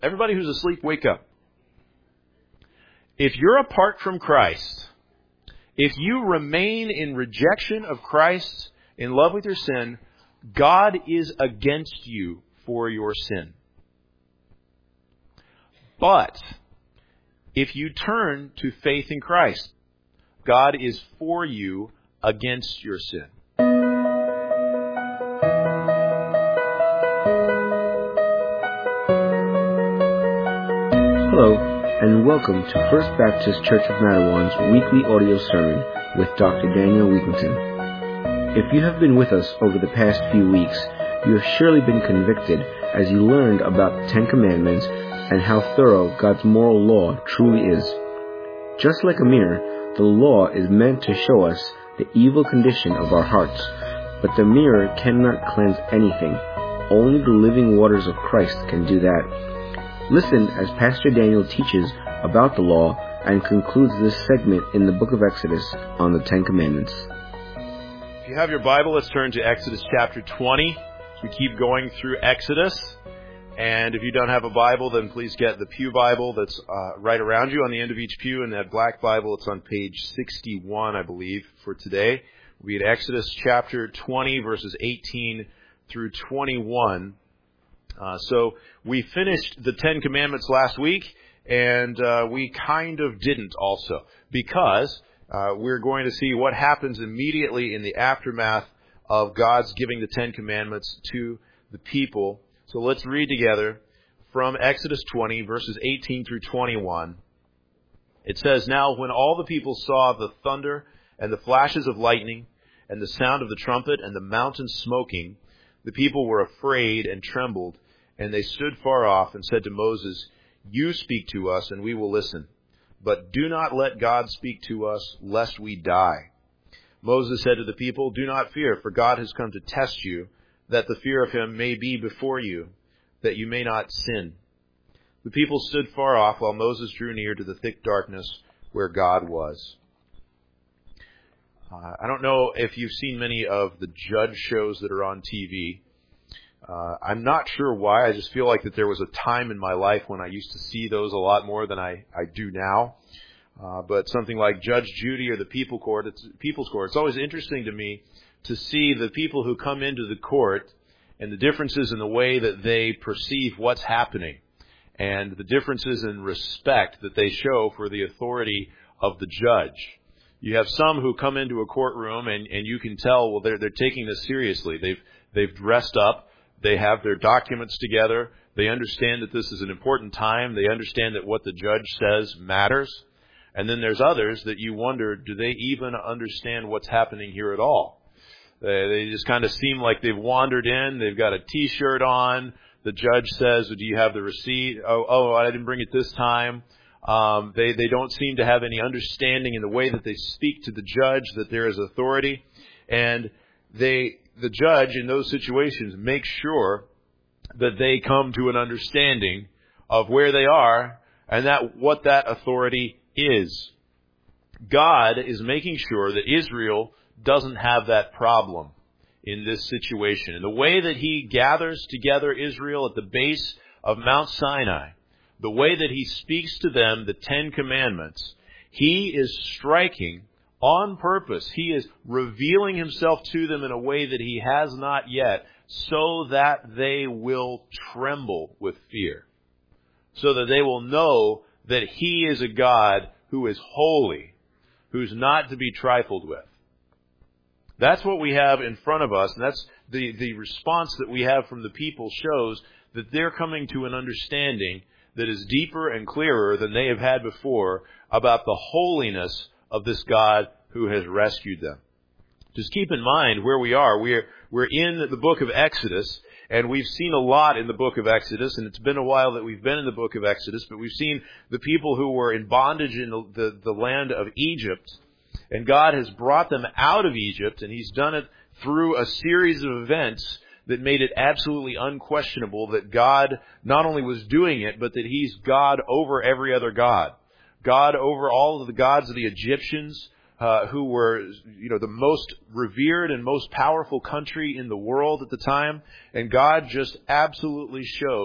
Everybody who's asleep, wake up. If you're apart from Christ, if you remain in rejection of Christ, in love with your sin, God is against you for your sin. But if you turn to faith in Christ, God is for you against your sin. Hello, and welcome to First Baptist Church of Mattawan weekly audio sermon with Dr. Daniel Weekington. If you have been with us over the past few weeks, you have surely been convicted as you learned about the Ten Commandments and how thorough God's moral law truly is. Just like a mirror, the law is meant to show us the evil condition of our hearts, but the mirror cannot cleanse anything. Only the living waters of Christ can do that. Listen as Pastor Daniel teaches about the law and concludes this segment in the book of Exodus on the Ten Commandments. If you have your Bible, let's turn to Exodus chapter 20. We keep going through Exodus. And if you don't have a Bible, then please get the Pew Bible that's right around you on the end of each pew. And that black Bible, it's on page 61, I believe, for today. We'll be at Exodus chapter 20, verses 18 through 21. So we finished the Ten Commandments last week, and we kind of didn't also, because we're going to see what happens immediately in the aftermath of God's giving the Ten Commandments to the people. So let's read together from Exodus 20, verses 18 through 21. It says, "Now when all the people saw the thunder and the flashes of lightning and the sound of the trumpet and the mountain smoking, the people were afraid and trembled. And they stood far off and said to Moses, 'You speak to us, and we will listen. But do not let God speak to us, lest we die.' Moses said to the people, 'Do not fear, for God has come to test you, that the fear of him may be before you, that you may not sin.' The people stood far off while Moses drew near to the thick darkness where God was." I don't know if you've seen many of the judge shows that are on TV. I'm not sure why. I just feel like that there was a time in my life when I used to see those a lot more than I do now. But something like Judge Judy or the People's Court, it's always interesting to me to see the people who come into the court and the differences in the way that they perceive what's happening and the differences in respect that they show for the authority of the judge. You have some who come into a courtroom and you can tell, well, they're taking this seriously. They've dressed up. They have their documents together. They understand that this is an important time. They understand that what the judge says matters. And then there's others that you wonder, do they even understand what's happening here at all? They just kind of seem like they've wandered in. They've got a T-shirt on. The judge says, "Do you have the receipt?" Oh, I didn't bring it this time. They don't seem to have any understanding in the way that they speak to the judge that there is authority. And the judge in those situations makes sure that they come to an understanding of where they are and that what that authority is. God is making sure that Israel doesn't have that problem in this situation. And the way that he gathers together Israel at the base of Mount Sinai, the way that he speaks to them the Ten Commandments, he is striking on purpose. He is revealing himself to them in a way that he has not yet, so that they will tremble with fear, so that they will know that he is a God who is holy, who's not to be trifled with. That's what we have in front of us, and that's the response that we have from the people shows that they're coming to an understanding that is deeper and clearer than they have had before about the holiness of this God who has rescued them. Just keep in mind where we are. We're in the book of Exodus, and we've seen a lot in the book of Exodus, and it's been a while that we've been in the book of Exodus, but we've seen the people who were in bondage in the land of Egypt, and God has brought them out of Egypt, and he's done it through a series of events that made it absolutely unquestionable that God not only was doing it, but that he's God over every other god. God over all of the gods of the Egyptians, who were, the most revered and most powerful country in the world at the time. And God just absolutely showed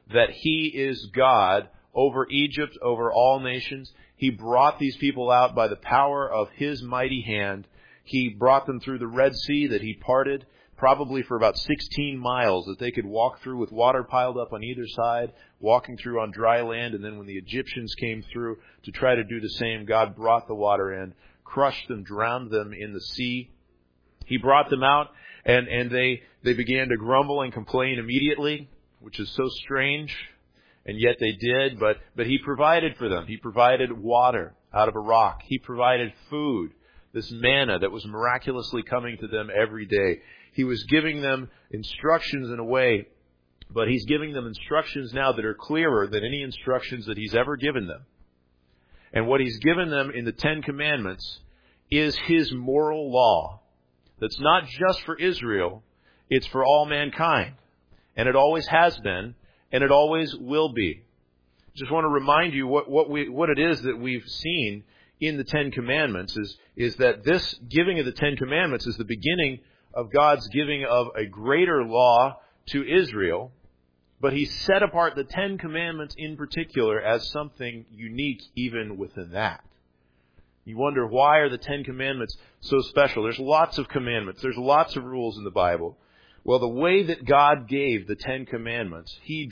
that He is God over Egypt, over all nations. He brought these people out by the power of His mighty hand. He brought them through the Red Sea that He parted, probably for about 16 miles, that they could walk through with water piled up on either side, walking through on dry land. And then when the Egyptians came through to try to do the same, God brought the water in, crushed them, drowned them in the sea. He brought them out, and they began to grumble and complain immediately, which is so strange. And yet they did, but He provided for them. He provided water out of a rock. He provided food, this manna that was miraculously coming to them every day. He was giving them instructions in a way, but He's giving them instructions now that are clearer than any instructions that He's ever given them. And what He's given them in the Ten Commandments is His moral law. That's not just for Israel, it's for all mankind. And it always has been, and it always will be. Just want to remind you what it is that we've seen in the Ten Commandments is that this giving of the Ten Commandments is the beginning of God's giving of a greater law to Israel, but He set apart the Ten Commandments in particular as something unique even within that. You wonder, why are the Ten Commandments so special? There's lots of commandments. There's lots of rules in the Bible. Well, the way that God gave the Ten Commandments, He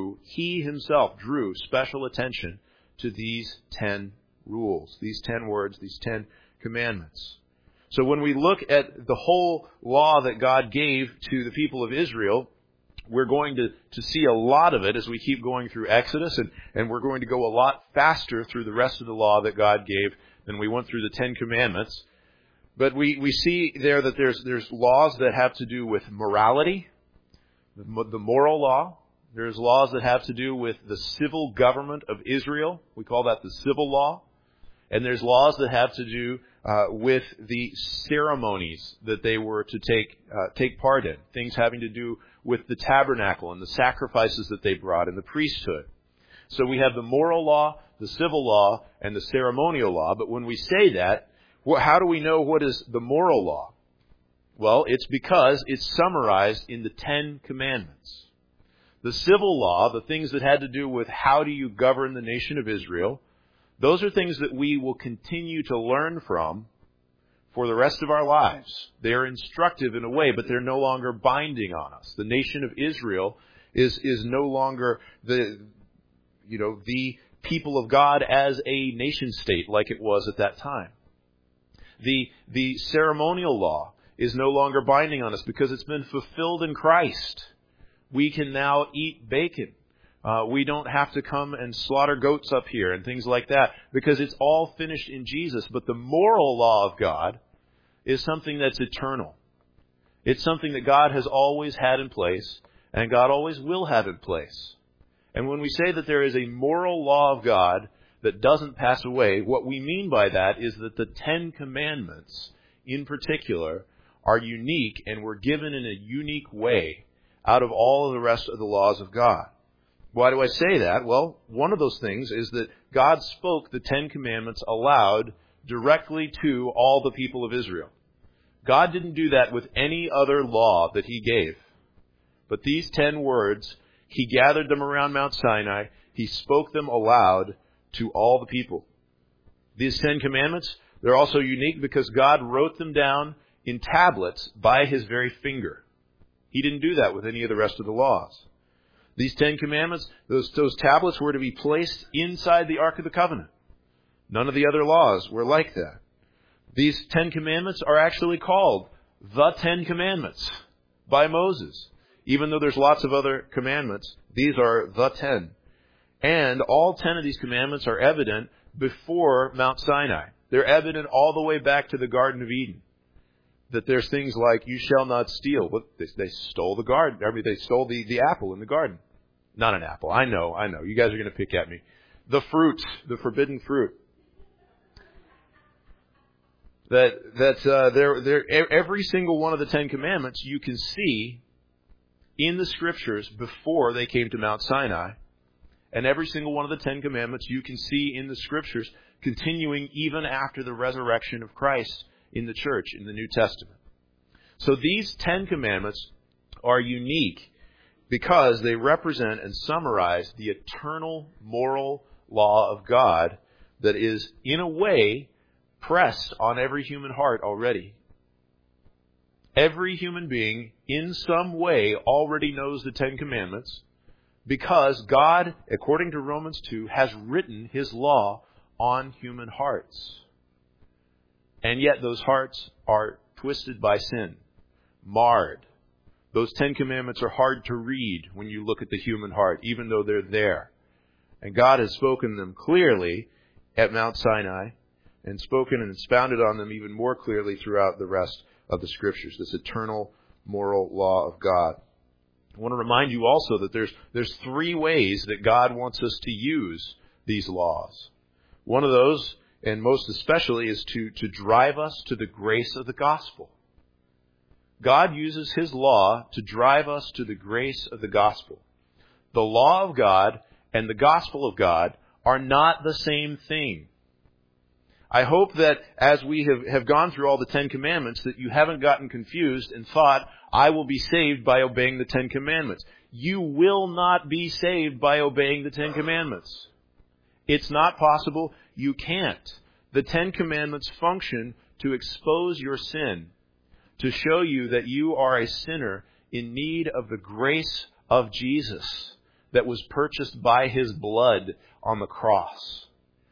Himself drew special attention to these 10 rules, these 10 words, these 10 commandments. So when we look at the whole law that God gave to the people of Israel, we're going to see a lot of it as we keep going through Exodus, and we're going to go a lot faster through the rest of the law that God gave than we went through the Ten Commandments. But we see there that there's laws that have to do with morality, the moral law. There's laws that have to do with the civil government of Israel. We call that the civil law. And there's laws that have to do with the ceremonies that they were to take part in. Things having to do with the tabernacle and the sacrifices that they brought and the priesthood. So we have the moral law, the civil law, and the ceremonial law. But when we say that, how do we know what is the moral law? Well, it's because it's summarized in the Ten Commandments. The civil law, the things that had to do with how do you govern the nation of Israel, those are things that we will continue to learn from for the rest of our lives. They are instructive in a way, but they're no longer binding on us. The nation of Israel is no longer the people of God as a nation state like it was at that time. The ceremonial law is no longer binding on us because it's been fulfilled in Christ. We can now eat bacon. We don't have to come and slaughter goats up here and things like that because it's all finished in Jesus. But the moral law of God is something that's eternal. It's something that God has always had in place and God always will have in place. And when we say that there is a moral law of God that doesn't pass away, what we mean by that is that the Ten Commandments, in particular, are unique and were given in a unique way out of all of the rest of the laws of God. Why do I say that? Well, one of those things is that God spoke the Ten Commandments aloud directly to all the people of Israel. God didn't do that with any other law that He gave. But these 10 words, He gathered them around Mount Sinai. He spoke them aloud to all the people. These 10 Commandments, they're also unique because God wrote them down in tablets by His very finger. He didn't do that with any of the rest of the laws. These 10 Commandments, those tablets were to be placed inside the Ark of the Covenant. None of the other laws were like that. These 10 Commandments are actually called the 10 Commandments by Moses. Even though there's lots of other commandments, these are the 10. And all 10 of these commandments are evident before Mount Sinai. They're evident all the way back to the Garden of Eden. That there's things like, you shall not steal. Well, they stole the garden. I mean, they stole the apple in the garden. Not an apple. I know. You guys are going to pick at me. The fruit, the forbidden fruit. Every single one of the 10 Commandments you can see in the Scriptures before they came to Mount Sinai. And every single one of the 10 Commandments you can see in the Scriptures continuing even after the resurrection of Christ in the church, in the New Testament. So these 10 Commandments are unique because they represent and summarize the eternal moral law of God that is, in a way, pressed on every human heart already. Every human being, in some way, already knows the Ten Commandments because God, according to Romans 2, has written His law on human hearts. And yet those hearts are twisted by sin, marred. Those Ten Commandments are hard to read when you look at the human heart, even though they're there. And God has spoken them clearly at Mount Sinai and spoken and expounded on them even more clearly throughout the rest of the Scriptures, this eternal moral law of God. I want to remind you also that there's three ways that God wants us to use these laws. One of those, and most especially, is to drive us to the grace of the gospel. God uses His law to drive us to the grace of the gospel. The law of God and the gospel of God are not the same thing. I hope that as we have gone through all the Ten Commandments, that you haven't gotten confused and thought, I will be saved by obeying the Ten Commandments. You will not be saved by obeying the Ten Commandments. It's not possible. You can't. The Ten Commandments function to expose your sin, to show you that you are a sinner in need of the grace of Jesus that was purchased by His blood on the cross.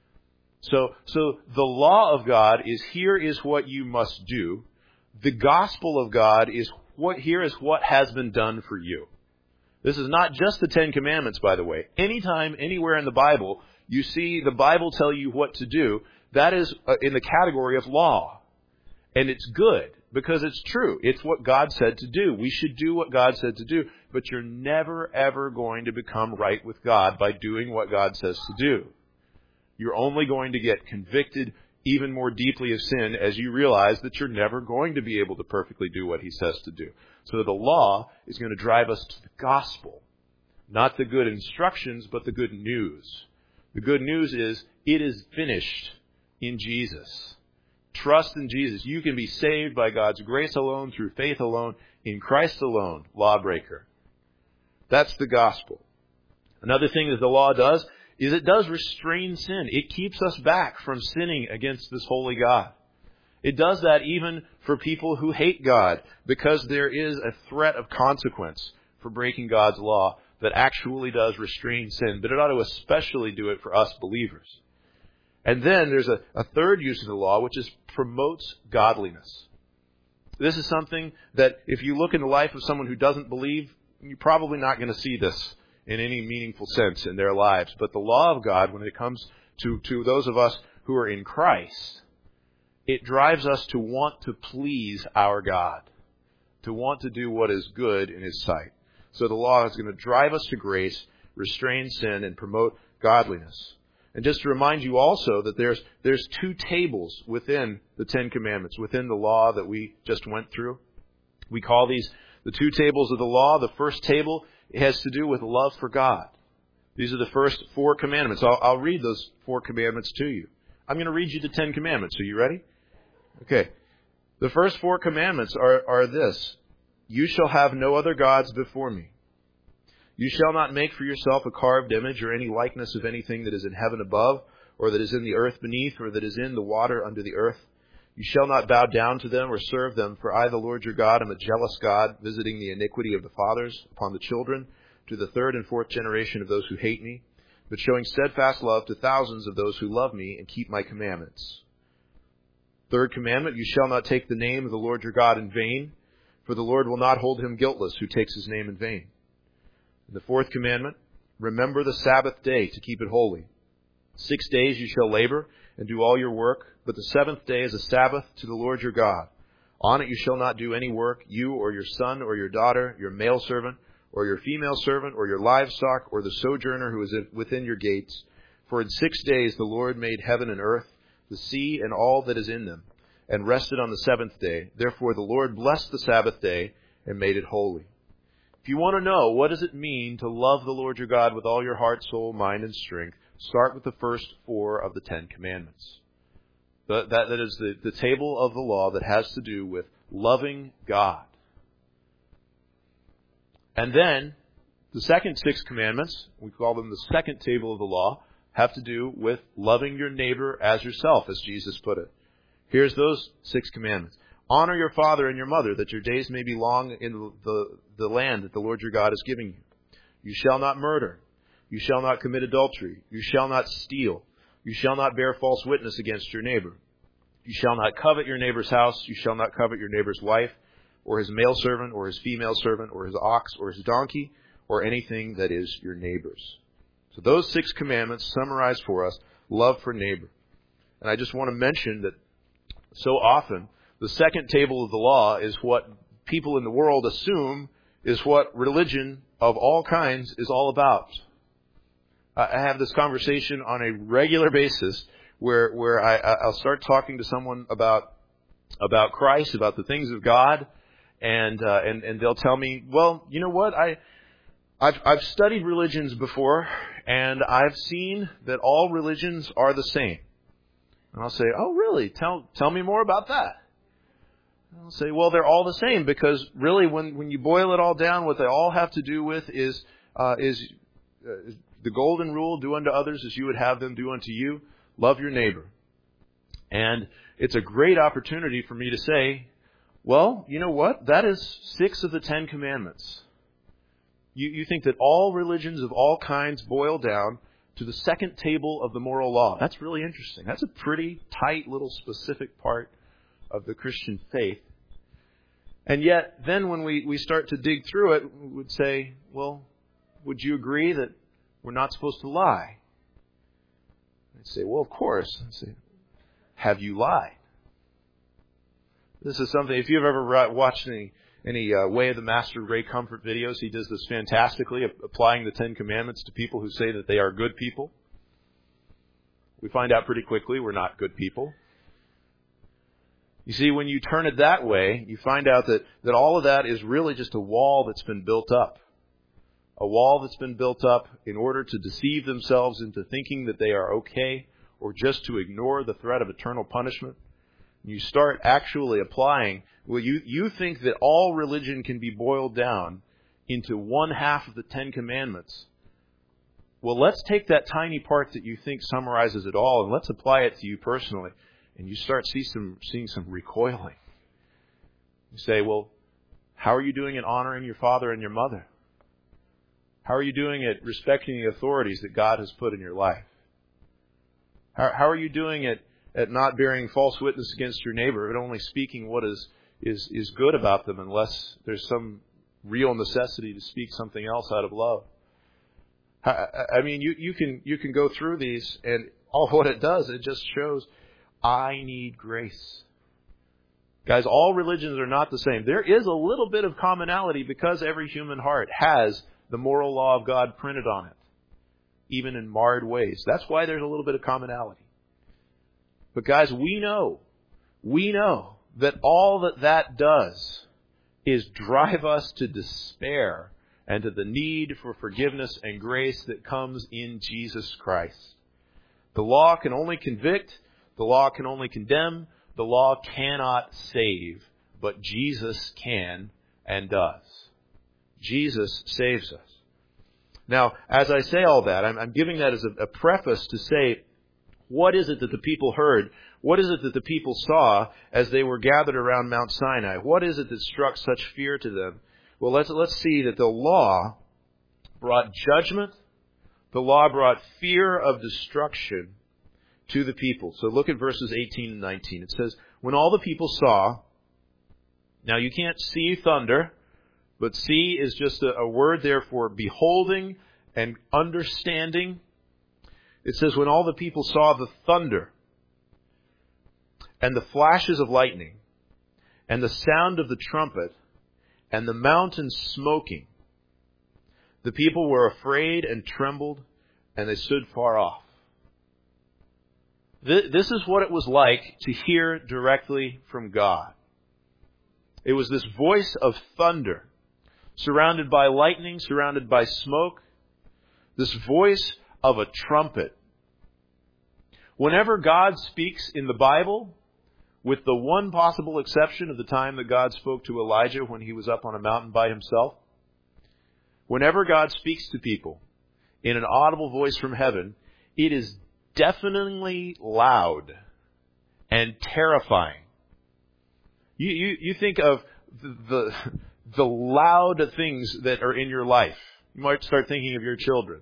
So the law of God is, here is what you must do. The gospel of God is, here is what has been done for you. This is not just the Ten Commandments, by the way. Anytime, anywhere in the Bible, you see the Bible tell you what to do, that is in the category of law. And it's good, because it's true. It's what God said to do. We should do what God said to do. But you're never, ever going to become right with God by doing what God says to do. You're only going to get convicted even more deeply of sin as you realize that you're never going to be able to perfectly do what He says to do. So the law is going to drive us to the gospel. Not the good instructions, but the good news. The good news is, it is finished in Jesus. Trust in Jesus. You can be saved by God's grace alone, through faith alone, in Christ alone, lawbreaker. That's the gospel. Another thing that the law does is it does restrain sin. It keeps us back from sinning against this holy God. It does that even for people who hate God, because there is a threat of consequence for breaking God's law that actually does restrain sin. But it ought to especially do it for us believers. And then there's a third use of the law, which is promotes godliness. This is something that if you look in the life of someone who doesn't believe, you're probably not going to see this in any meaningful sense in their lives. But the law of God, when it comes to those of us who are in Christ, it drives us to want to please our God, to want to do what is good in His sight. So the law is going to drive us to grace, restrain sin, and promote godliness. And just to remind you also that there's two tables within the Ten Commandments, within the law that we just went through. We call these the two tables of the law. The first table has to do with love for God. These are the first 4 commandments. I'll read those 4 commandments to you. I'm going to read you the 10 commandments. Are you ready? Okay. The first 4 commandments are this. You shall have no other gods before me. You shall not make for yourself a carved image or any likeness of anything that is in heaven above, or that is in the earth beneath, or that is in the water under the earth. You shall not bow down to them or serve them, for I, the Lord your God, am a jealous God, visiting the iniquity of the fathers upon the children, to the 3rd and 4th generation of those who hate me, but showing steadfast love to thousands of those who love me and keep my commandments. 3rd commandment, you shall not take the name of the Lord your God in vain, for the Lord will not hold him guiltless who takes His name in vain. And the 4th commandment, remember the Sabbath day to keep it holy. 6 days you shall labor and do all your work, but the 7th day is a Sabbath to the Lord your God. On it you shall not do any work, you or your son or your daughter, your male servant, or your female servant, or your livestock, or the sojourner who is within your gates. For in 6 days the Lord made heaven and earth, the sea and all that is in them, and rested on the 7th day. Therefore the Lord blessed the Sabbath day and made it holy. If you want to know what does it mean to love the Lord your God with all your heart, soul, mind, and strength, start with the first 4 of the 10 commandments. That is the table of the law that has to do with loving God. And then The second 6 commandments, we call them the second table of the law, have to do with loving your neighbor as yourself, as Jesus put it. Here's those 6 commandments. Honor your father and your mother, that your days may be long in the land that the Lord your God is giving you. You shall not murder. You shall not commit adultery. You shall not steal. You shall not bear false witness against your neighbor. You shall not covet your neighbor's house. You shall not covet your neighbor's wife, or his male servant, or his female servant, or his ox, or his donkey, or anything that is your neighbor's. So those 6 commandments summarize for us love for neighbor. And I just want to mention that so often the second table of the law is what people in the world assume is what religion of all kinds is all about. I have this conversation on a regular basis where I'll start talking to someone about Christ, about the things of God, and they'll tell me, well, you know what, I've studied religions before, and I've seen that all religions are the same. And I'll say, oh, really? Tell me more about that. And I'll say, well, they're all the same, because really when you boil it all down, what they all have to do with is the golden rule, do unto others as you would have them do unto you. Love your neighbor. And it's a great opportunity for me to say, well, you know what? That is 6 of the 10 commandments. You think that all religions of all kinds boil down to the second table of the moral law. That's really interesting. That's a pretty tight little specific part of the Christian faith. And yet, then when we start to dig through it, we would say, well, would you agree that we're not supposed to lie? I'd say, well, of course. I'd say, have you lied? This is something, if you've ever watched any Way of the Master Ray Comfort videos, he does this fantastically, applying the 10 Commandments to people who say that they are good people. We find out pretty quickly we're not good people. You see, when you turn it that way, you find out that all of that is really just a wall that's been built up. A wall that's been built up in order to deceive themselves into thinking that they are okay, or just to ignore the threat of eternal punishment. You start actually applying, well, you think that all religion can be boiled down into one half of the 10 Commandments. Well, let's take that tiny part that you think summarizes it all, and let's apply it to you personally. And you start seeing some recoiling. You say, well, how are you doing at honoring your father and your mother? How are you doing at respecting the authorities that God has put in your life? How are you doing at not bearing false witness against your neighbor, but only speaking what is good about them, unless there's some real necessity to speak something else out of love? I mean, you can go through these, and all what it does, it just shows I need grace. Guys, all religions are not the same. There is a little bit of commonality because every human heart has the moral law of God printed on it, even in marred ways. That's why there's a little bit of commonality. But guys, we know that all that does is drive us to despair and to the need for forgiveness and grace that comes in Jesus Christ. The law can only convict. The law can only condemn. The law cannot save. But Jesus can and does. Jesus saves us. Now, as I say all that, I'm giving that as a preface to say, what is it that the people heard? What is it that the people saw as they were gathered around Mount Sinai? What is it that struck such fear to them? Well, let's see that the law brought judgment. The law brought fear of destruction to the people. So look at verses 18 and 19. It says, when all the people saw, now you can't see thunder, but see is just a word there for beholding and understanding. It says, when all the people saw the thunder and the flashes of lightning and the sound of the trumpet and the mountain smoking, the people were afraid and trembled, and they stood far off. This is what it was like to hear directly from God. It was this voice of thunder, surrounded by lightning, surrounded by smoke, this voice of a trumpet. Whenever God speaks in the Bible, with the one possible exception of the time that God spoke to Elijah when he was up on a mountain by himself, Whenever God speaks to people in an audible voice from heaven, it is deafeningly loud and terrifying. You think of the loud things that are in your life. You might start thinking of your children.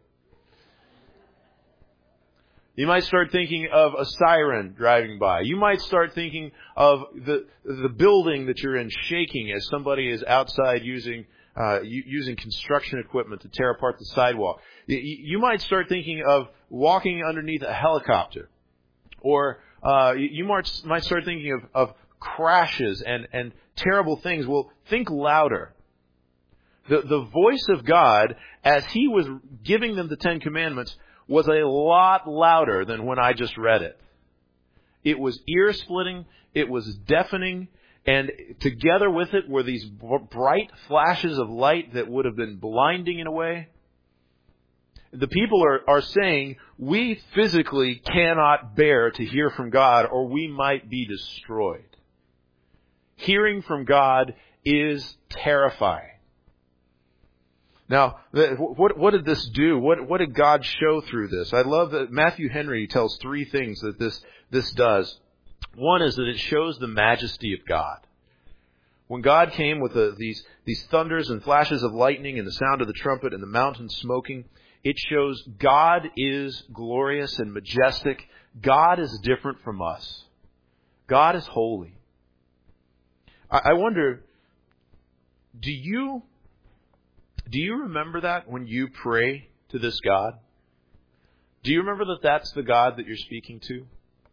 You might start thinking of a siren driving by. You might start thinking of the building that you're in shaking as somebody is outside using construction equipment to tear apart the sidewalk. You might start thinking of walking underneath a helicopter. Or you might start thinking of crashes and terrible things. Well, think louder. The voice of God, as He was giving them the Ten Commandments, was a lot louder than when I just read it. It was ear-splitting, it was deafening, and together with it were these bright flashes of light that would have been blinding in a way. The people are saying, we physically cannot bear to hear from God, or we might be destroyed. Hearing from God is terrifying. Now, what did this do? What did God show through this? I love that Matthew Henry tells three things that this does. One is that it shows the majesty of God. When God came with these thunders and flashes of lightning and the sound of the trumpet and the mountain smoking, it shows God is glorious and majestic. God is different from us. God is holy. I wonder, do you remember that when you pray to this God? Do you remember that that's the God that you're speaking to?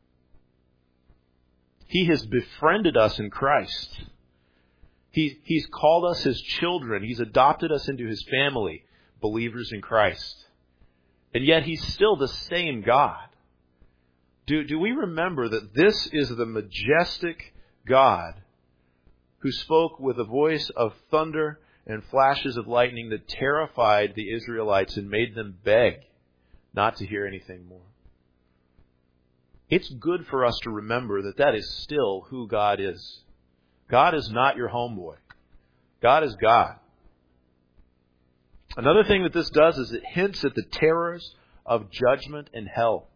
He has befriended us in Christ. He's called us His children. He's adopted us into His family, believers in Christ. And yet He's still the same God. Do we remember that this is the majestic God who spoke with a voice of thunder and flashes of lightning that terrified the Israelites and made them beg not to hear anything more? It's good for us to remember that that is still who God is. God is not your homeboy. God is God. Another thing that this does is it hints at the terrors of judgment and hell.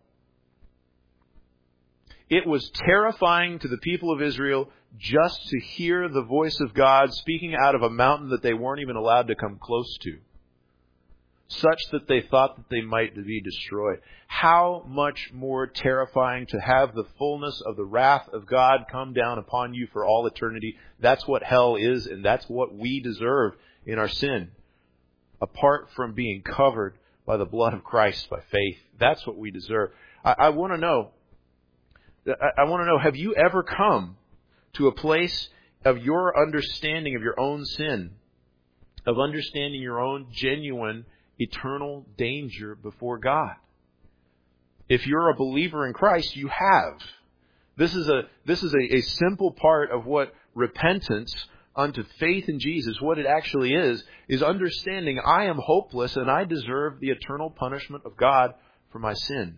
It was terrifying to the people of Israel just to hear the voice of God speaking out of a mountain that they weren't even allowed to come close to, such that they thought that they might be destroyed. How much more terrifying to have the fullness of the wrath of God come down upon you for all eternity. That's what hell is, and that's what we deserve in our sin, apart from being covered by the blood of Christ by faith. That's what we deserve. I want to know, have you ever come to a place of your understanding of your own sin, of understanding your own genuine eternal danger before God? If you're a believer in Christ, you have. This is a simple part of what repentance unto faith in Jesus, what it actually is understanding I am hopeless and I deserve the eternal punishment of God for my sin.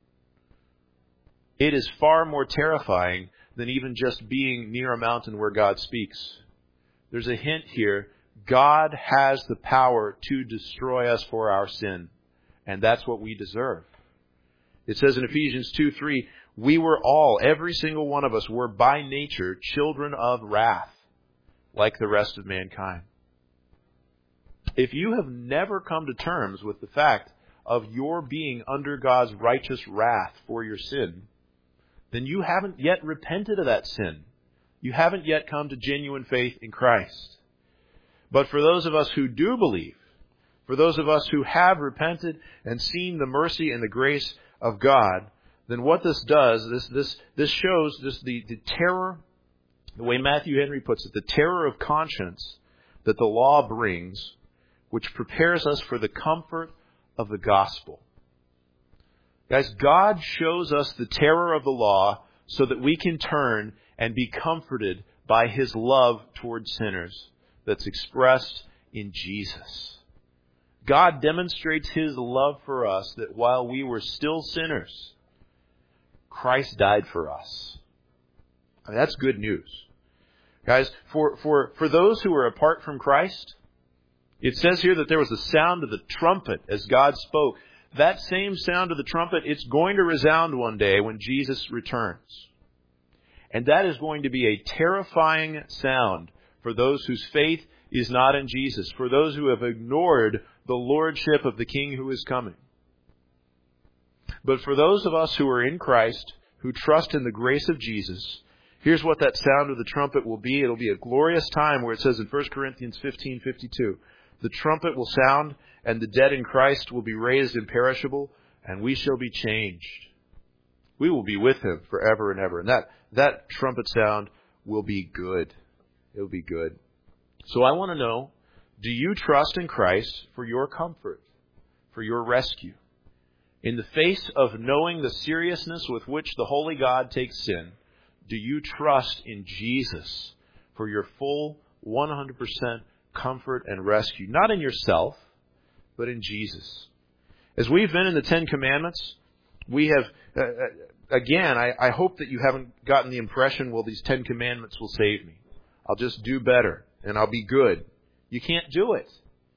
It is far more terrifying than even just being near a mountain where God speaks. There's a hint here. God has the power to destroy us for our sin. And that's what we deserve. It says in Ephesians 2:3, we were all, every single one of us, were by nature children of wrath, like the rest of mankind. If you have never come to terms with the fact of your being under God's righteous wrath for your sin, then you haven't yet repented of that sin. You haven't yet come to genuine faith in Christ. But for those of us who do believe, for those of us who have repented and seen the mercy and the grace of God, then what this does, this shows the terror, the way Matthew Henry puts it, the terror of conscience that the law brings, which prepares us for the comfort of the gospel. Guys, God shows us the terror of the law so that we can turn and be comforted by His love towards sinners that's expressed in Jesus. God demonstrates His love for us that while we were still sinners, Christ died for us. I mean, that's good news. Guys, for those who are apart from Christ, It says here that there was the sound of the trumpet as God spoke. That same sound of the trumpet, it's going to resound one day when Jesus returns. And that is going to be a terrifying sound for those whose faith is not in Jesus, for those who have ignored the lordship of the King who is coming. But for those of us who are in Christ, who trust in the grace of Jesus, here's what that sound of the trumpet will be. It'll be a glorious time where it says in 1 Corinthians 15:52, the trumpet will sound, and the dead in Christ will be raised imperishable, and we shall be changed. We will be with Him forever and ever. And that trumpet sound will be good. It will be good. So I want to know, do you trust in Christ for your comfort, for your rescue? In the face of knowing the seriousness with which the Holy God takes sin, do you trust in Jesus for your full 100% comfort and rescue? Not in yourself, but in Jesus. As we've been in the Ten Commandments, we have, again, I hope that you haven't gotten the impression, well, these 10 Commandments will save me. I'll just do better and I'll be good. You can't do it.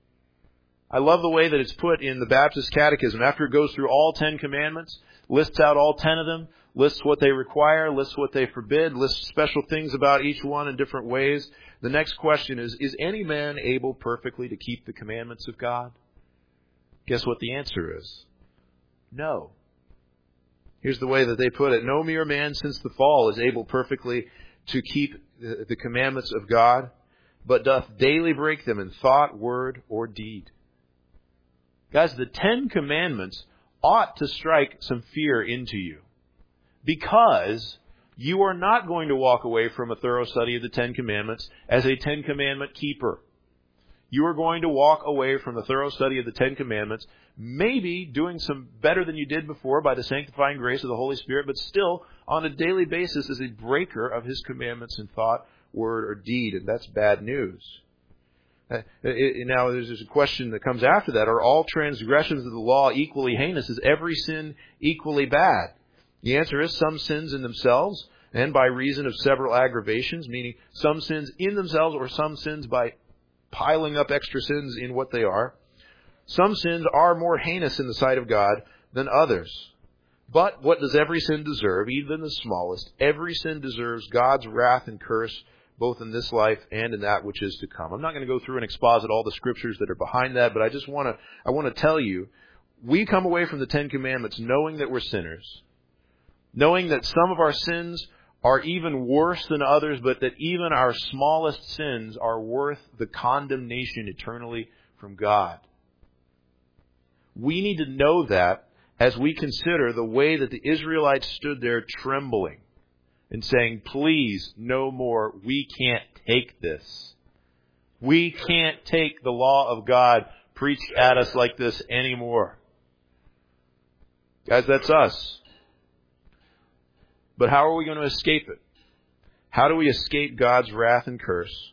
I love the way that it's put in the Baptist Catechism. After it goes through all 10 Commandments, lists out all 10 of them, lists what they require, lists what they forbid, lists special things about each one in different ways. The next question is any man able perfectly to keep the commandments of God? Guess what the answer is? No. Here's the way that they put it. No mere man since the fall is able perfectly to keep the commandments of God, but doth daily break them in thought, word, or deed. Guys, the 10 Commandments ought to strike some fear into you, because you are not going to walk away from a thorough study of the 10 Commandments as a 10 Commandment keeper. You are going to walk away from a thorough study of the 10 Commandments, maybe doing some better than you did before by the sanctifying grace of the Holy Spirit, but still on a daily basis as a breaker of His commandments in thought, word, or deed, and that's bad news. Now, there's a question that comes after that. Are all transgressions of the law equally heinous? Is every sin equally bad? The answer is some sins in themselves, and by reason of several aggravations, meaning some sins in themselves or some sins by piling up extra sins in what they are. Some sins are more heinous in the sight of God than others. But what does every sin deserve, even the smallest? Every sin deserves God's wrath and curse, both in this life and in that which is to come. I'm not going to go through and exposit all the scriptures that are behind that, but I want to tell you, we come away from the 10 Commandments knowing that we're sinners, knowing that some of our sins are even worse than others, but that even our smallest sins are worth the condemnation eternally from God. We need to know that as we consider the way that the Israelites stood there trembling and saying, please, no more. We can't take this. We can't take the law of God preached at us like this anymore. Guys, that's us. But how are we going to escape it? How do we escape God's wrath and curse?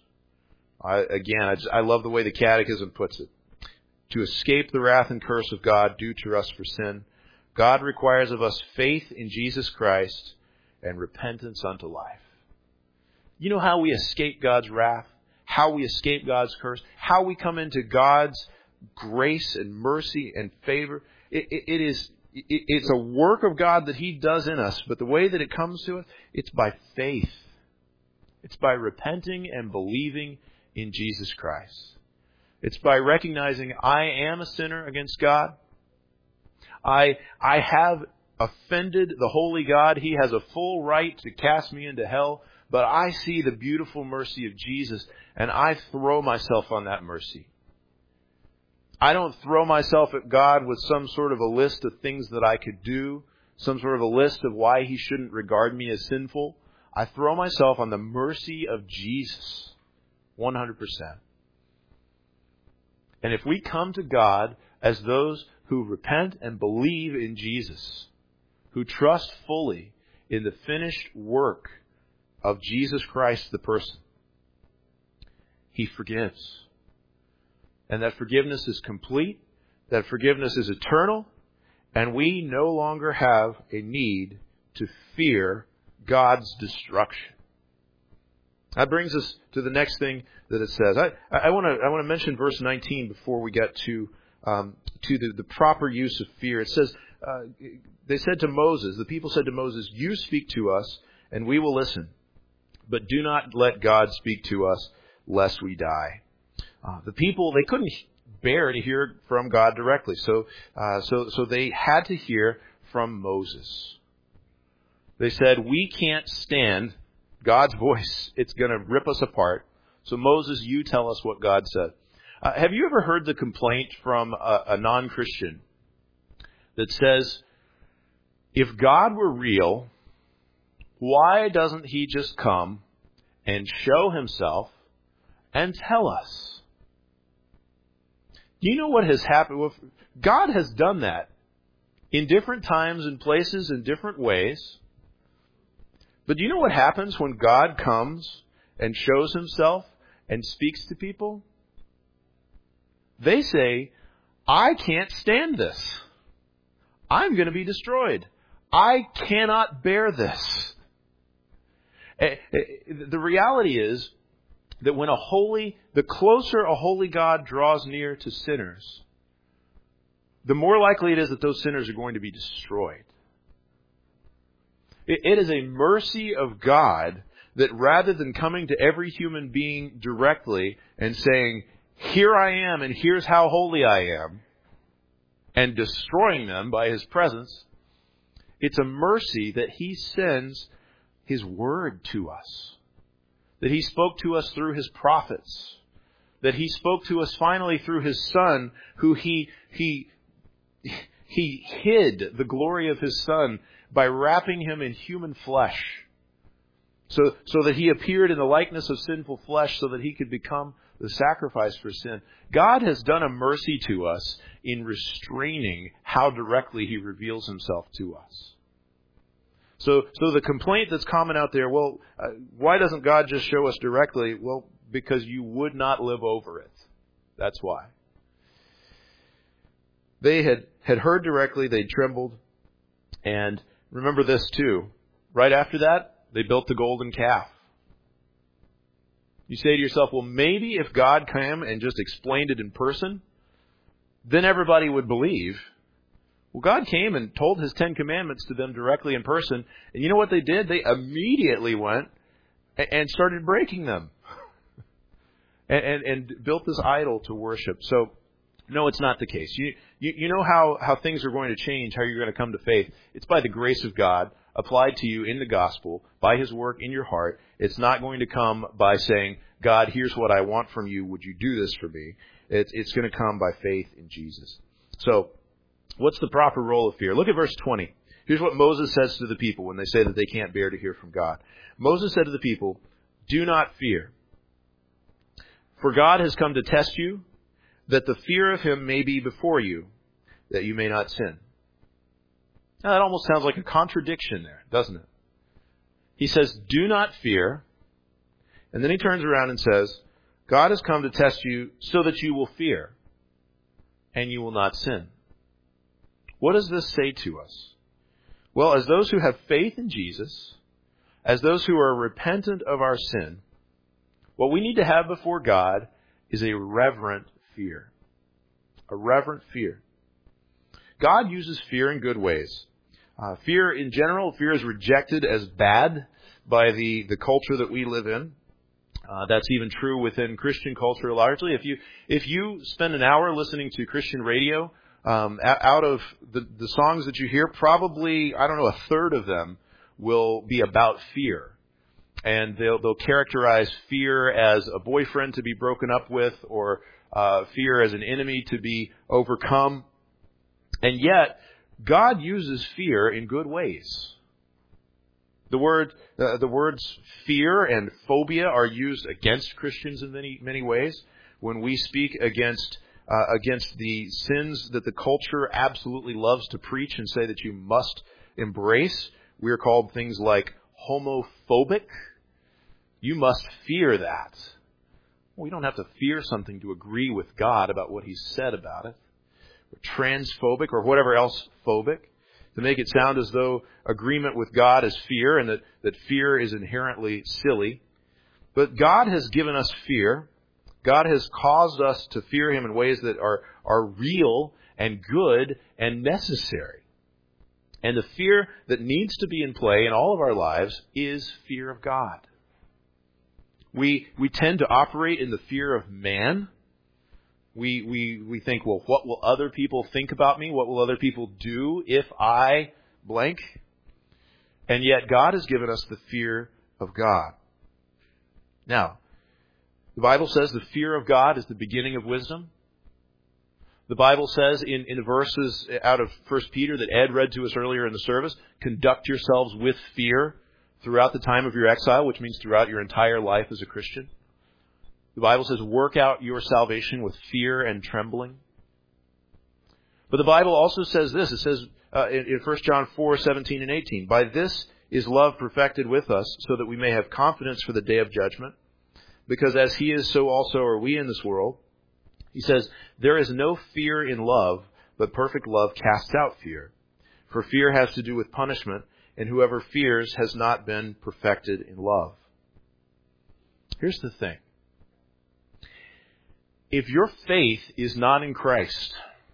I love the way the Catechism puts it. To escape the wrath and curse of God due to us for sin, God requires of us faith in Jesus Christ and repentance unto life. You know how we escape God's wrath? How we escape God's curse? How we come into God's grace and mercy and favor? It's a work of God that He does in us, but the way that it comes to us, it's by faith. It's by repenting and believing in Jesus Christ. It's by recognizing I am a sinner against God. I have offended the holy God. He has a full right to cast me into hell, but I see the beautiful mercy of Jesus, and I throw myself on that mercy. I don't throw myself at God with some sort of a list of things that I could do, some sort of a list of why He shouldn't regard me as sinful. I throw myself on the mercy of Jesus, 100%. And if we come to God as those who repent and believe in Jesus, who trust fully in the finished work of Jesus Christ the person, He forgives. And that forgiveness is complete, that forgiveness is eternal, and we no longer have a need to fear God's destruction. That brings us to the next thing that it says. I want to mention verse 19 before we get to the proper use of fear. It says, they said to Moses, the people said to Moses, "You speak to us, and we will listen. But do not let God speak to us, lest we die." The people, they couldn't bear to hear from God directly, so they had to hear from Moses. They said, "We can't stand God's voice. It's going to rip us apart. So Moses, you tell us what God said." Have you ever heard the complaint from a non-Christian that says, if God were real, why doesn't he just come and show himself and tell us? Do you know what has happened? God has done that in different times and places in different ways. But do you know what happens when God comes and shows himself and speaks to people? They say, "I can't stand this. I'm going to be destroyed. I cannot bear this." The reality is that when the closer a holy God draws near to sinners, the more likely it is that those sinners are going to be destroyed. It is a mercy of God that rather than coming to every human being directly and saying, "Here I am and here's how holy I am," and destroying them by his presence, it's a mercy that he sends his word to us. That he spoke to us through his prophets. That he spoke to us finally through his Son, who he hid the glory of his Son by wrapping him in human flesh. So that he appeared in the likeness of sinful flesh so that he could become the sacrifice for sin. God has done a mercy to us in restraining how directly he reveals himself to us. So the complaint that's common out there, why doesn't God just show us directly? Well, because you would not live over it. That's why. They had heard directly, they trembled, and remember this too. Right after that, they built the golden calf. You say to yourself, well, maybe if God came and just explained it in person, then everybody would believe. Well, God came and told his 10 commandments to them directly in person. And you know what they did? They immediately went and started breaking them. and built this idol to worship. So, no, it's not the case. You know how things are going to change, how you're going to come to faith. It's by the grace of God applied to you in the gospel, by his work in your heart. It's not going to come by saying, "God, here's what I want from you. Would you do this for me?" It's going to come by faith in Jesus. So, what's the proper role of fear? Look at verse 20. Here's what Moses says to the people when they say that they can't bear to hear from God. Moses said to the people, "Do not fear, for God has come to test you, that the fear of him may be before you, that you may not sin." Now, that almost sounds like a contradiction there, doesn't it? He says, "Do not fear," and then he turns around and says, "God has come to test you so that you will fear, and you will not sin." What does this say to us? Well, as those who have faith in Jesus, as those who are repentant of our sin, what we need to have before God is a reverent fear. A reverent fear. God uses fear in good ways. Fear in general, fear is rejected as bad by the culture that we live in. That's even true within Christian culture largely. If you spend an hour listening to Christian radio, out of the songs that you hear, probably, a third of them will be about fear. And they'll characterize fear as a boyfriend to be broken up with, or fear as an enemy to be overcome. And yet, God uses fear in good ways. The words fear and phobia are used against Christians in many ways. When we speak against the sins that the culture absolutely loves to preach and say that you must embrace, we are called things like homophobic. You must fear that. We don't have to fear something to agree with God about what He's said about it. Or transphobic, or whatever else phobic, to make it sound as though agreement with God is fear, and that fear is inherently silly. But God has given us fear. God has caused us to fear Him in ways that are real and good and necessary. And the fear that needs to be in play in all of our lives is fear of God. We tend to operate in the fear of man. We think, well, what will other people think about me? What will other people do if I blank? And yet God has given us the fear of God. Now, the Bible says the fear of God is the beginning of wisdom. The Bible says in the verses out of 1 Peter that Ed read to us earlier in the service, conduct yourselves with fear throughout the time of your exile, which means throughout your entire life as a Christian. The Bible says, work out your salvation with fear and trembling. But the Bible also says this. It says in 1 John 4:17 and 18, by this is love perfected with us, so that we may have confidence for the day of judgment. Because as He is, so also are we in this world. He says, there is no fear in love, but perfect love casts out fear. For fear has to do with punishment, and whoever fears has not been perfected in love. Here's the thing. If your faith is not in Christ,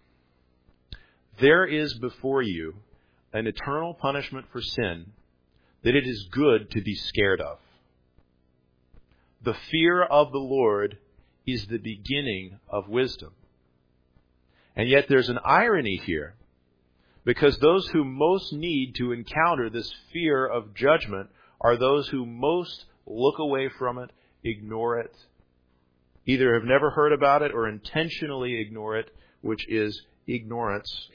there is before you an eternal punishment for sin that it is good to be scared of. The fear of the Lord is the beginning of wisdom. And yet there's an irony here, because those who most need to encounter this fear of judgment are those who most look away from it, ignore it, either have never heard about it or intentionally ignore it, which is ignorance.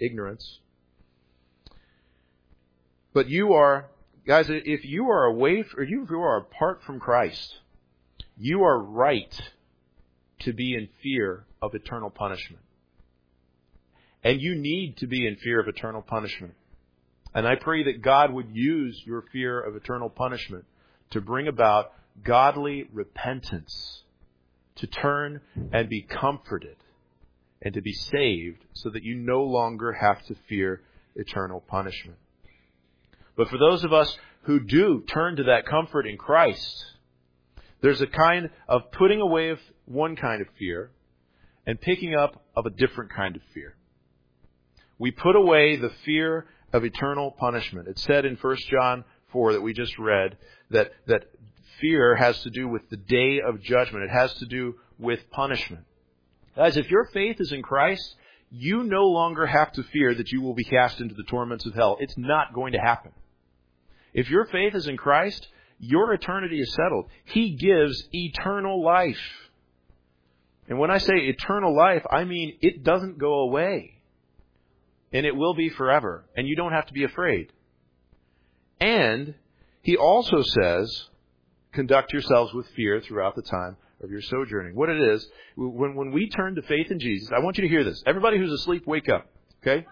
But you are, guys, if you are away, or if you are apart from Christ, you are right to be in fear of eternal punishment. And you need to be in fear of eternal punishment. And I pray that God would use your fear of eternal punishment to bring about godly repentance, to turn and be comforted, and to be saved so that you no longer have to fear eternal punishment. But for those of us who do turn to that comfort in Christ, there's a kind of putting away of one kind of fear and picking up of a different kind of fear. We put away the fear of eternal punishment. It said in 1 John 4 that we just read that fear has to do with the day of judgment. It has to do with punishment. Guys, if your faith is in Christ, you no longer have to fear that you will be cast into the torments of hell. It's not going to happen. If your faith is in Christ, your eternity is settled. He gives eternal life. And when I say eternal life, I mean it doesn't go away. And it will be forever. And you don't have to be afraid. And He also says, conduct yourselves with fear throughout the time of your sojourning. What it is, when we turn to faith in Jesus, I want you to hear this. Everybody who's asleep, wake up. Okay?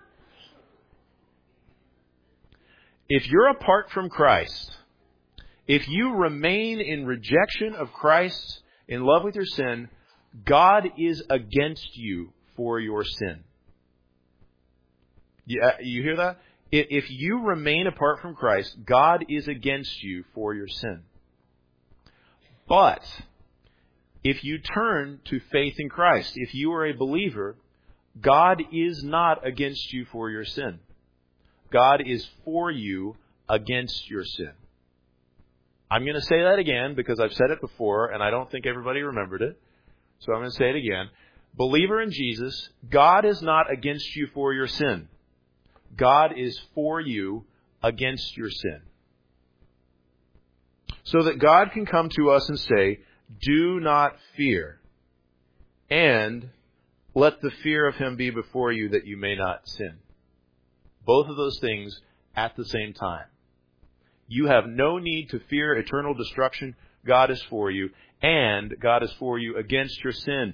If you're apart from Christ, if you remain in rejection of Christ, in love with your sin, God is against you for your sin. You hear that? If you remain apart from Christ, God is against you for your sin. But if you turn to faith in Christ, if you are a believer, God is not against you for your sin. God is for you against your sin. I'm going to say that again because I've said it before and I don't think everybody remembered it. So I'm going to say it again. Believer in Jesus, God is not against you for your sin. God is for you against your sin. So that God can come to us and say, do not fear, and let the fear of Him be before you that you may not sin. Both of those things at the same time. You have no need to fear eternal destruction. God is for you, and God is for you against your sin.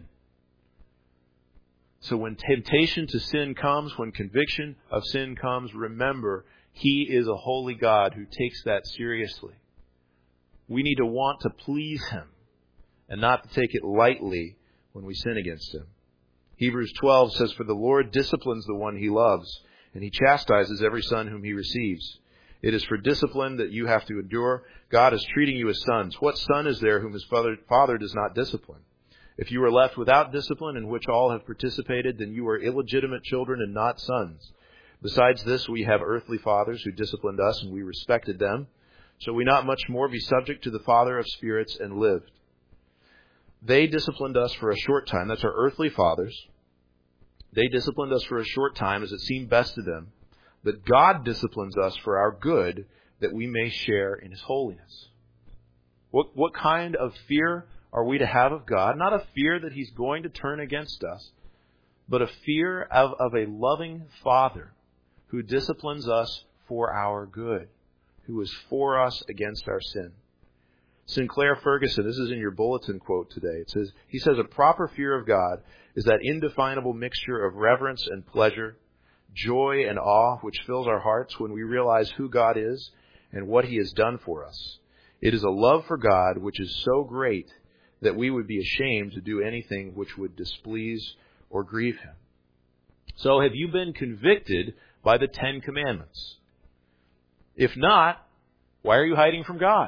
So when temptation to sin comes, when conviction of sin comes, remember, He is a holy God who takes that seriously. We need to want to please Him and not to take it lightly when we sin against Him. Hebrews 12 says, for the Lord disciplines the one He loves, and He chastises every son whom He receives. It is for discipline that you have to endure. God is treating you as sons. What son is there whom his father does not discipline? If you are left without discipline in which all have participated, then you are illegitimate children and not sons. Besides this, we have earthly fathers who disciplined us, and we respected them. Shall we not much more be subject to the Father of spirits and lived? They disciplined us for a short time. That's our earthly fathers. They disciplined us for a short time as it seemed best to them. But God disciplines us for our good, that we may share in his holiness. What kind of fear are we to have of God? Not a fear that he's going to turn against us, but a fear of a loving Father who disciplines us for our good, who is for us against our sin. Sinclair Ferguson, this is in your bulletin quote today. He says, a proper fear of God is that indefinable mixture of reverence and pleasure, joy and awe which fills our hearts when we realize who God is and what he has done for us. It is a love for God which is so great that we would be ashamed to do anything which would displease or grieve him. So have you been convicted by the 10 Commandments? If not, why are you hiding from God?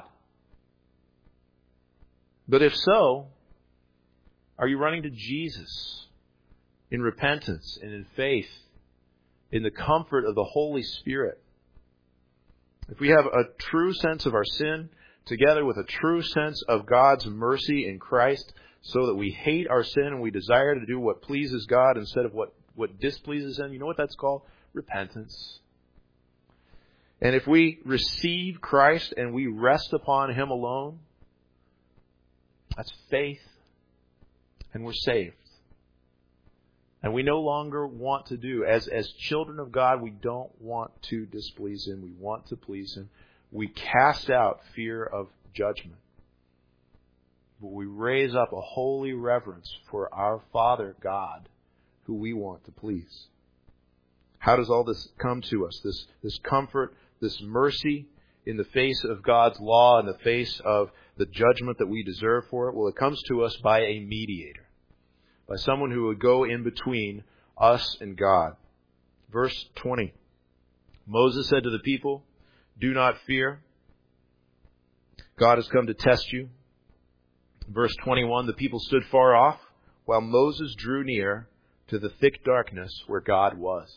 But if so, are you running to Jesus in repentance and in faith, in the comfort of the Holy Spirit? If we have a true sense of our sin, together with a true sense of God's mercy in Christ, so that we hate our sin and we desire to do what pleases God instead of what displeases him, you know what that's called? Repentance. And if we receive Christ and we rest upon him alone, that's faith, and we're saved. And we no longer want to do, as children of God, we don't want to displease him. We want to please him. We cast out fear of judgment. But we raise up a holy reverence for our Father God, who we want to please. How does all this come to us? This comfort, this mercy in the face of God's law, in the face of the judgment that we deserve for it? Well, it comes to us by a mediator, by someone who would go in between us and God. Verse 20. Moses said to the people, do not fear. God has come to test you. Verse 21, the people stood far off while Moses drew near to the thick darkness where God was.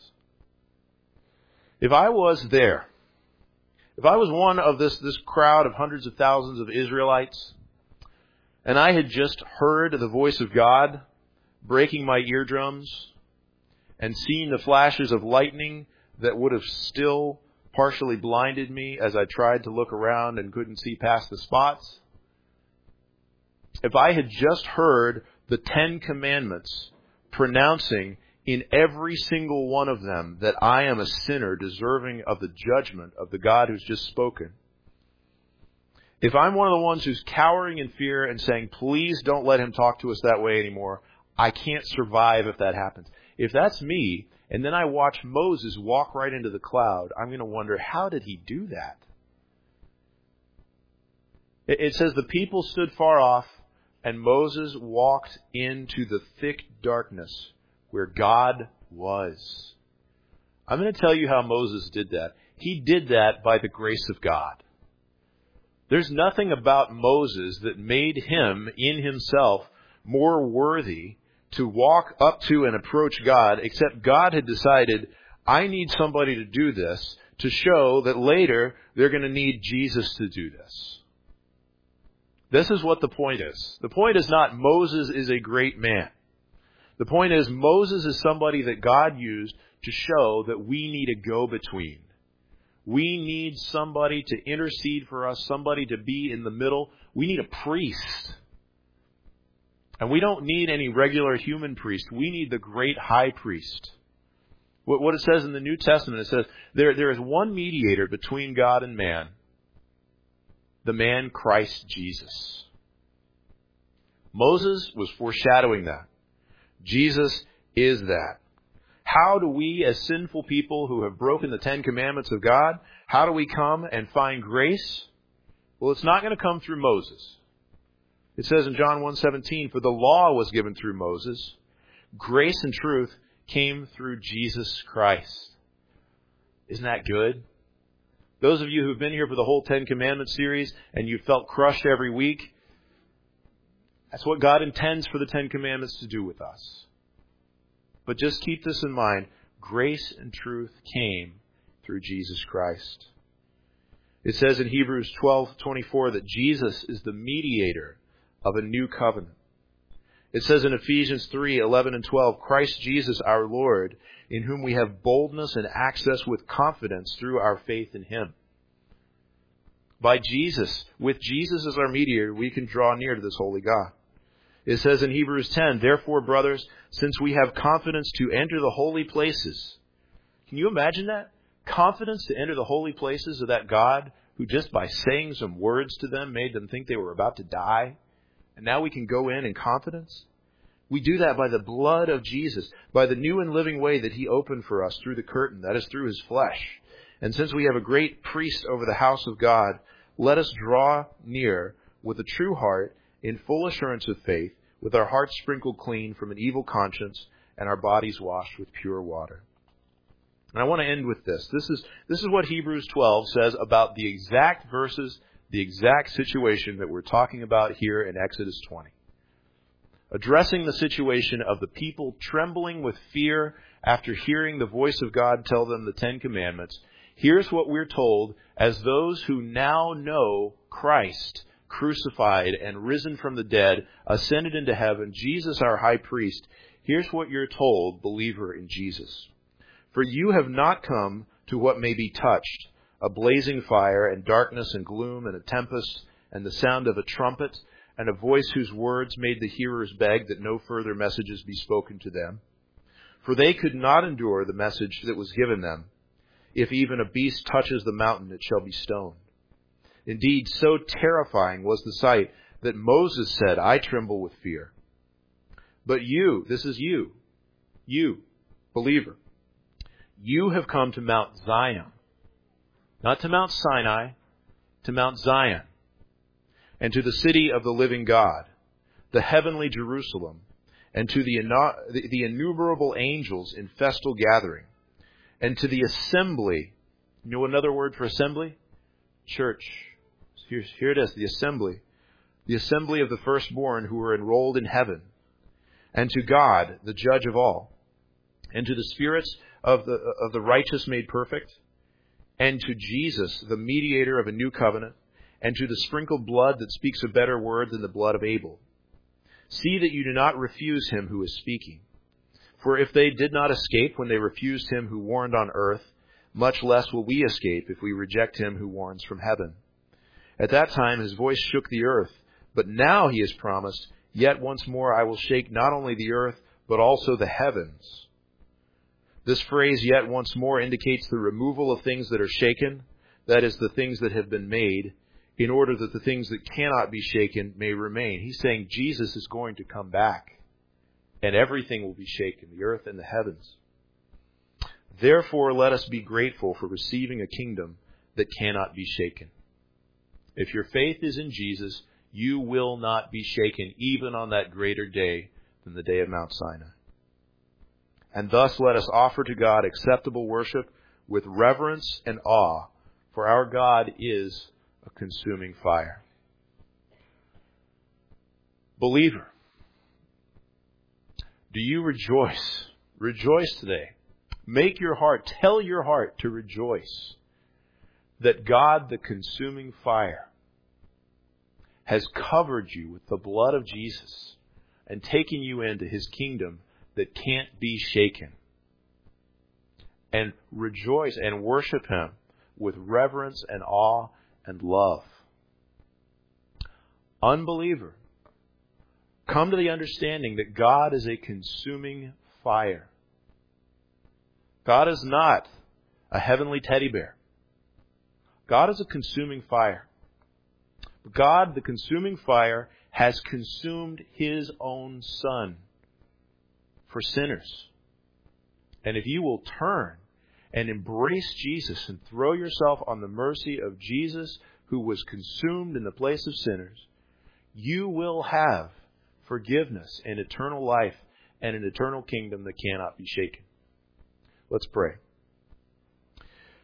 If I was there, if I was one of this crowd of hundreds of thousands of Israelites, and I had just heard the voice of God breaking my eardrums and seen the flashes of lightning that would have still partially blinded me as I tried to look around and couldn't see past the spots, if I had just heard the 10 Commandments pronouncing in every single one of them that I am a sinner deserving of the judgment of the God who's just spoken, if I'm one of the ones who's cowering in fear and saying, please don't let him talk to us that way anymore, I can't survive if that happens. If that's me, and then I watch Moses walk right into the cloud, I'm going to wonder, how did he do that? It says the people stood far off, and Moses walked into the thick darkness where God was. I'm going to tell you how Moses did that. He did that by the grace of God. There's nothing about Moses that made him, in himself, more worthy to walk up to and approach God, except God had decided, I need somebody to do this to show that later they're going to need Jesus to do this. This is what the point is. The point is not Moses is a great man. The point is Moses is somebody that God used to show that we need a go-between. We need somebody to intercede for us, somebody to be in the middle. We need a priest. And we don't need any regular human priest. We need the great high priest. What it says in the New Testament, it says, there is one mediator between God and man, the man Christ Jesus. Moses was foreshadowing that. Jesus is that. How do we, as sinful people who have broken the 10 Commandments of God, how do we come and find grace? Well, it's not going to come through Moses. It says in John 1:17, for the law was given through Moses. Grace and truth came through Jesus Christ. Isn't that good? Those of you who've been here for the whole Ten Commandments series and you felt crushed every week, that's what God intends for the Ten Commandments to do with us. But just keep this in mind. Grace and truth came through Jesus Christ. It says in Hebrews 12:24 that Jesus is the mediator of a new covenant. It says in Ephesians 3:11 and 12, Christ Jesus our Lord, in whom we have boldness and access with confidence through our faith in Him. By Jesus, with Jesus as our mediator, we can draw near to this holy God. It says in Hebrews 10, therefore, brothers, since we have confidence to enter the holy places. Can you imagine that? Confidence to enter the holy places of that God who just by saying some words to them made them think they were about to die. And now we can go in confidence. We do that by the blood of Jesus, by the new and living way that He opened for us through the curtain, that is through His flesh. And since we have a great priest over the house of God, let us draw near with a true heart in full assurance of faith, with our hearts sprinkled clean from an evil conscience and our bodies washed with pure water. And I want to end with this. This is what Hebrews 12 says about the exact verses, the exact situation that we're talking about here in Exodus 20. Addressing the situation of the people trembling with fear after hearing the voice of God tell them the Ten Commandments, here's what we're told as those who now know Christ, crucified and risen from the dead, ascended into heaven, Jesus our high priest. Here's what you're told, believer in Jesus. For you have not come to what may be touched, a blazing fire and darkness and gloom and a tempest and the sound of a trumpet and a voice whose words made the hearers beg that no further messages be spoken to them. For they could not endure the message that was given them. If even a beast touches the mountain, it shall be stoned. Indeed, so terrifying was the sight that Moses said, I tremble with fear. But you, this is you, believer, you have come to Mount Zion, not to Mount Sinai, to Mount Zion, and to the city of the living God, the heavenly Jerusalem, and to the innumerable angels in festal gathering, and to the assembly. You know another word for assembly? Church. Here it is, the assembly of the firstborn who are enrolled in heaven, and to God, the judge of all, and to the spirits of the righteous made perfect, and to Jesus, the mediator of a new covenant, and to the sprinkled blood that speaks a better word than the blood of Abel. See that you do not refuse him who is speaking. For if they did not escape when they refused him who warned on earth, much less will we escape if we reject him who warns from heaven. At that time his voice shook the earth, but now he has promised, yet once more I will shake not only the earth, but also the heavens. This phrase, yet once more, indicates the removal of things that are shaken, that is, the things that have been made, in order that the things that cannot be shaken may remain. He's saying Jesus is going to come back, and everything will be shaken, the earth and the heavens. Therefore, let us be grateful for receiving a kingdom that cannot be shaken. If your faith is in Jesus, you will not be shaken, even on that greater day than the day of Mount Sinai. And thus let us offer to God acceptable worship with reverence and awe, for our God is a consuming fire. Believer, do you rejoice? Rejoice today. Tell your heart to rejoice that God, the consuming fire, has covered you with the blood of Jesus and taken you into his kingdom that can't be shaken. And rejoice and worship him with reverence and awe and love. Unbeliever, come to the understanding that God is a consuming fire. God is not a heavenly teddy bear. God is a consuming fire. God, the consuming fire, has consumed his own Son for sinners. And if you will turn and embrace Jesus and throw yourself on the mercy of Jesus, who was consumed in the place of sinners, you will have forgiveness and eternal life and an eternal kingdom that cannot be shaken. Let's pray.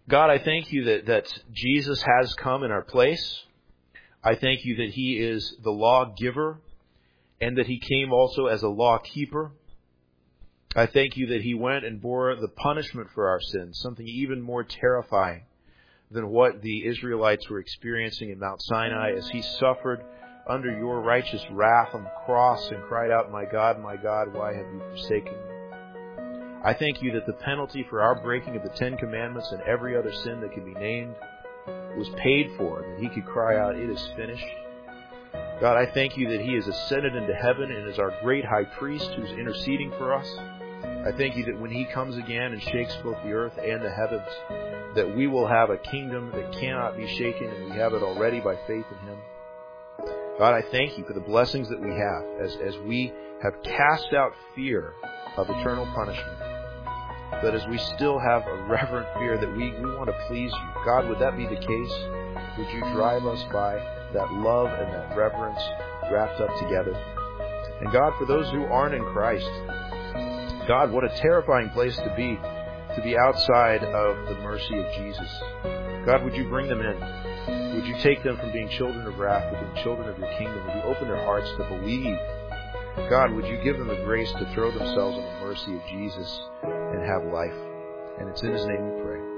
God, I thank you that Jesus has come in our place. I thank you that He is the lawgiver and that He came also as a law keeper. I thank you that He went and bore the punishment for our sins, something even more terrifying than what the Israelites were experiencing in Mount Sinai as He suffered under your righteous wrath on the cross and cried out, my God, why have you forsaken me? I thank you that the penalty for our breaking of the Ten Commandments and every other sin that can be named was paid for, and that He could cry out, it is finished. God, I thank you that He is ascended into heaven and is our great high priest who's interceding for us. I thank you that when He comes again and shakes both the earth and the heavens, that we will have a kingdom that cannot be shaken, and we have it already by faith in Him. God, I thank you for the blessings that we have as we have cast out fear of eternal punishment. But as we still have a reverent fear that we want to please you. God, would that be the case? Would you drive us by that love and that reverence wrapped up together? And God, for those who aren't in Christ, God, what a terrifying place to be outside of the mercy of Jesus. God, would you bring them in? Would you take them from being children of wrath to being children of your kingdom? Would you open their hearts to believe? God, would you give them the grace to throw themselves in the mercy of Jesus and have life? And it's in His name we pray.